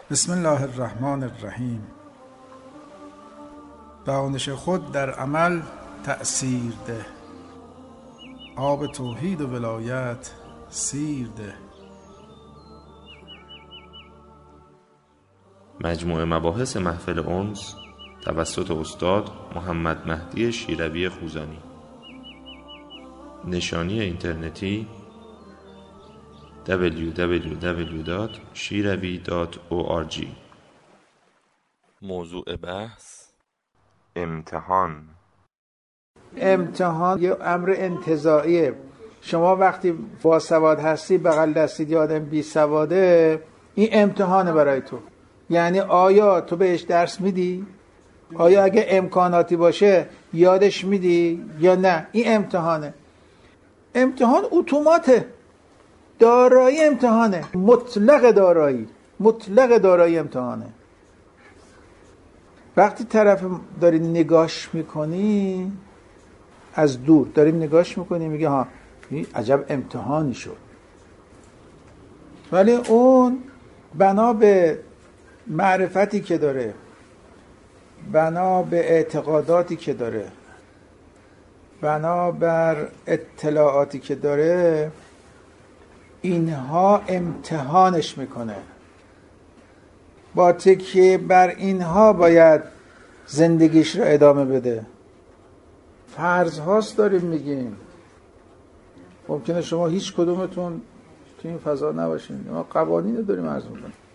بسم الله الرحمن الرحیم. دانش خود در عمل تأثیر ده، آب توحید و ولایت سیر ده. مجموعه مباحث محفل انس توسط استاد محمد مهدی شیروی خوزانی. نشانی اینترنتی www.shiravi.org. موضوع بحث امتحان یه امر انتزاعیه. شما وقتی باسواد هستی بغل دستید یه آدم بی سواده، این امتحانه برای تو. یعنی آیا تو بهش درس میدی؟ آیا اگه امکاناتی باشه یادش میدی یا نه؟ این امتحانه. امتحان اتوماته. دارایی امتحانه، مطلق دارایی امتحانه. وقتی طرف داری نگاش میکنی، از دور داریم نگاش میکنی، میگه ها این عجب امتحانی شد. ولی اون بنا به معرفتی که داره، بنا به اعتقاداتی که داره، بنا بر اطلاعاتی که داره، اینها امتحانش میکنه. با تکیه بر اینها باید زندگیش رو ادامه بده. فرض هاست داریم میگیم. ممکنه شما هیچ کدومتون تو این فضا نباشین. ما قوانین رو داریم عرض میکنیم.